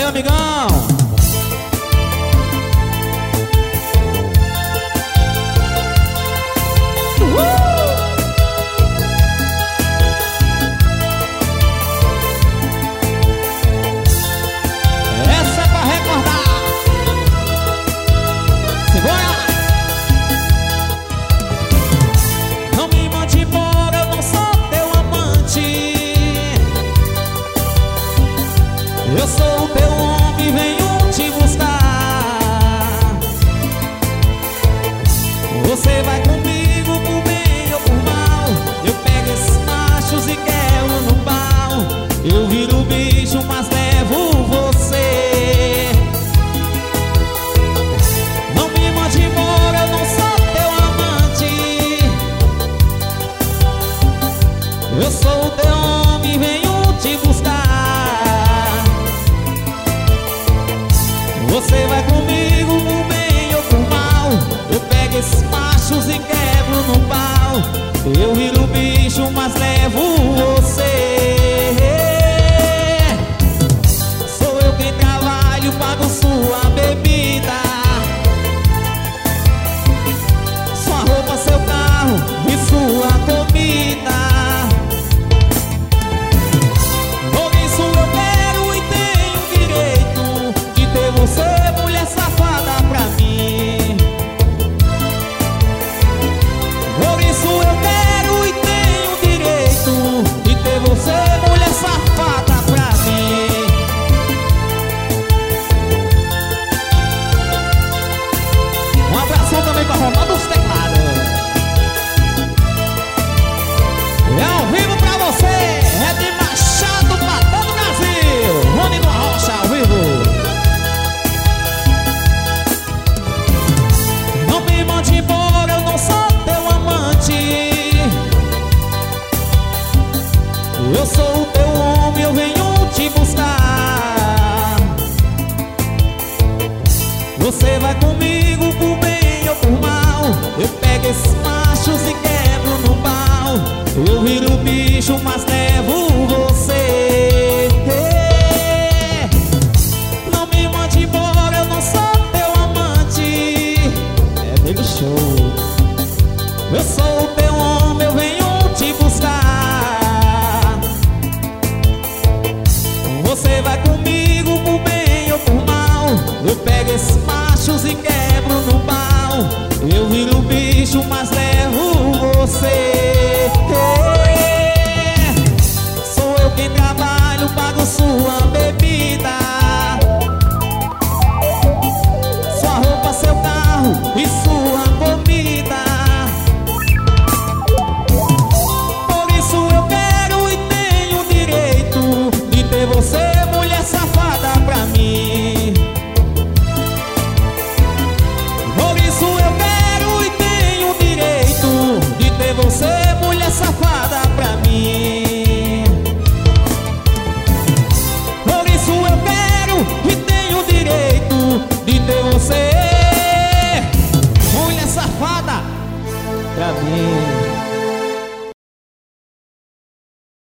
Valeu, amigão. Essa é pra recordar. Segura. Não me mande embora, eu não sou teu amante. Eu sou o teu homem, venho te buscar. Você vai comigo por bem ou por mal. Eu pego esses machos e quebro no pau. Eu viro bicho, mas levo você. Não me mande embora, eu não sou teu amante. Eu sou o teu homem, venho te buscar. Você vai comigo por bem ou por mal. Eu pego esses machos e quebro no pau. Eu viro bicho, mas levo